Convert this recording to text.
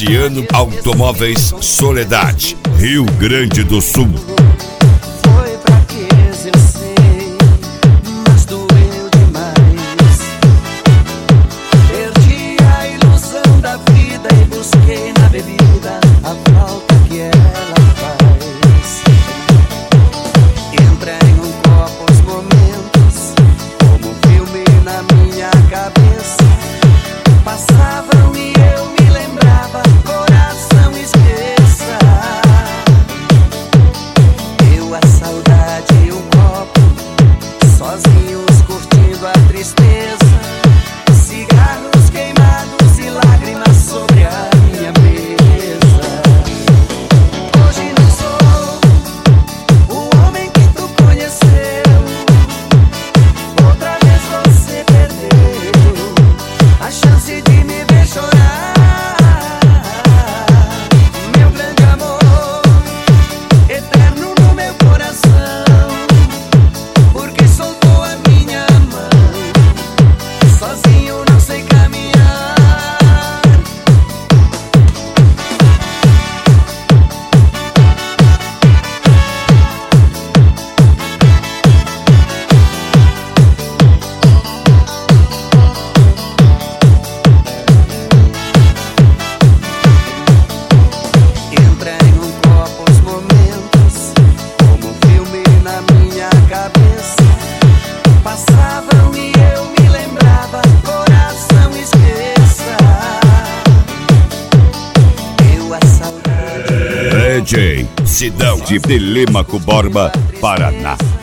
Oceano Automóveis Soledade, Rio Grande do Sul. Foi fraqueza, eu sei, mas doeu demais. Perdi a ilusão da vida e busquei na bebida a falta que ela faz. Entrei num copo os momentos, como filme na minha cabeça. Passavam e eu me lembrava, coração esqueça. Eu, a saudade e um copo, sozinhos curtindo a tristeza. Cigarros queimados e lágrimas sobre a minha mesa. Hoje não sou o homem que tu conheceu. Outra vez você perdeu a chance de me ver chorar. Meu grande amor, eterno no meu coração, porque soltou a minha mão. Sozinho não sei caminhar. Entrei num copo os momentos, como filme na minha cabeça. Passavam e eu me lembrava, coração esqueça. Eu, a saudade. DJ Sidão de Telêmaco Borba, Paraná.